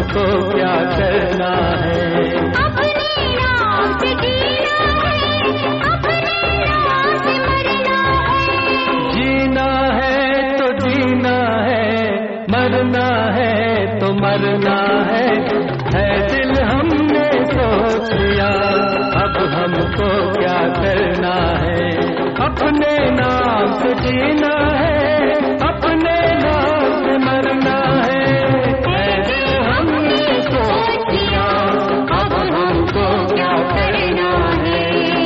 हमको क्या करना है। अपने नाम से जीना है, अपने नाम से मरना है। जीना है तो जीना है, मरना है तो मरना है दिल हमने सोच लिया, अब हमको क्या करना है। अपने नाम से जीना है, अपने नाम से मरना है दिल हमने सोच लिया, अब हमको क्या करना है।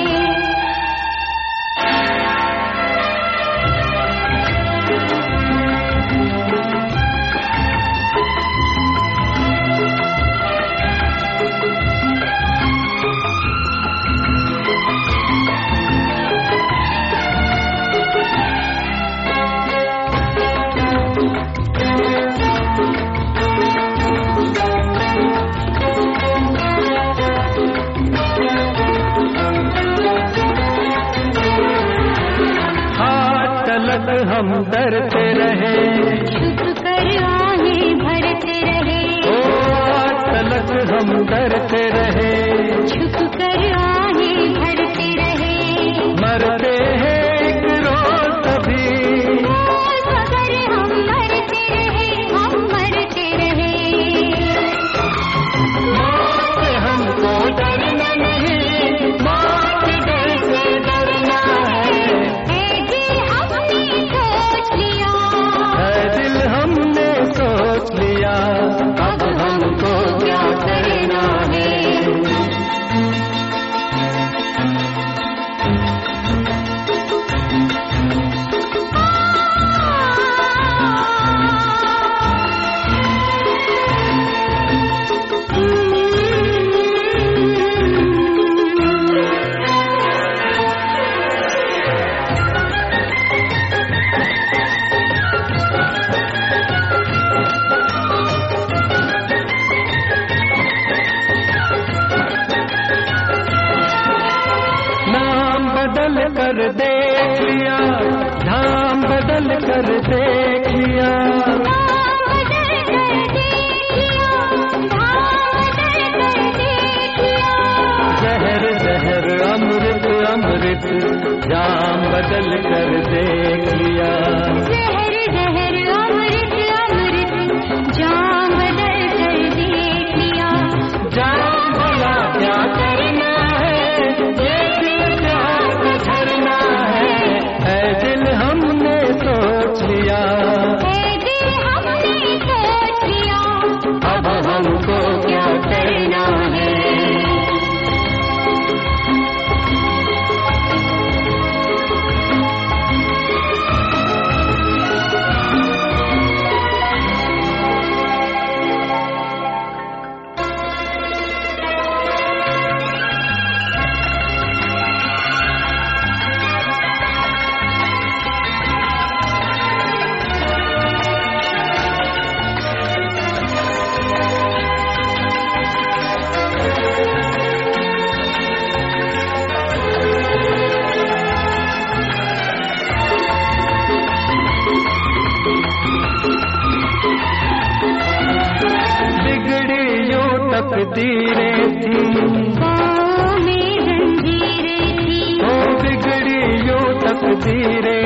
हम डरते रहे, छुप कर आहें भरते रहे। ओ आज तलक हम डरते रहे, छुप कर आहें भरते रहे। मरते हैं एक रोज कभी, मगर हम मरते रहे, हम मरते रहे। मौत से हमको डरना नहीं, मौत के डर से डरना है दिल हमने सोच लिया, अब हमको क्या करना है। बदल कर देख लिया, धाम बदल कर देख लिया, जहर जहर अमृत अमृत जाम बदल कर देख लिया। जहर जहर अमृत अमृत जाम बदल कर देख लिया। जाम भला क्या करना है, दिल हमने सोच लिया, दिल हमने सोच लिया, अब हमको क्या करना है। तकदीरें थी, पाँव में जंजीरें थी, ओ बिगड़ी यूं तकदीरें